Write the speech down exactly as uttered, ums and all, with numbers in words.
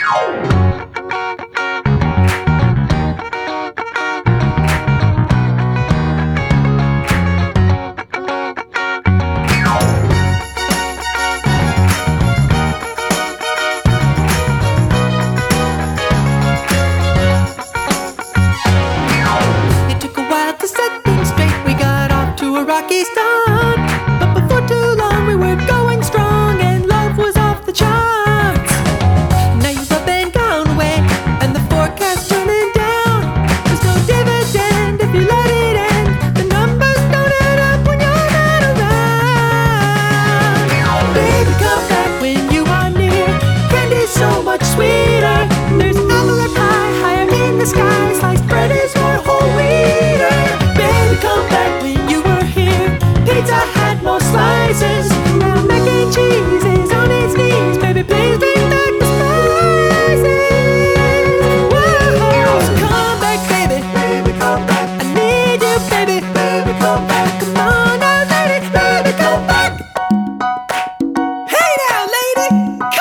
It took a while to set things straight. We got off to a rocky start, but before too long we were going strong and love was off the charts. Now you've up and gone away and the forecast turning down. There's no dividend if you let it end. The numbers don't add up when you're not around. Baby, come back when you are near. Candy's so much sweeter. There's apple pie higher in the sky. Sliced bread is more whole wheater. Baby, come back when you were here. Pizza had more slices. Now mac and cheese is on its knees. Baby, please bring back the spices. Whoa, so come back, baby. Baby, come back. I need you, baby. Baby, come back. Come on now, lady. Baby, come back. Hey now, lady.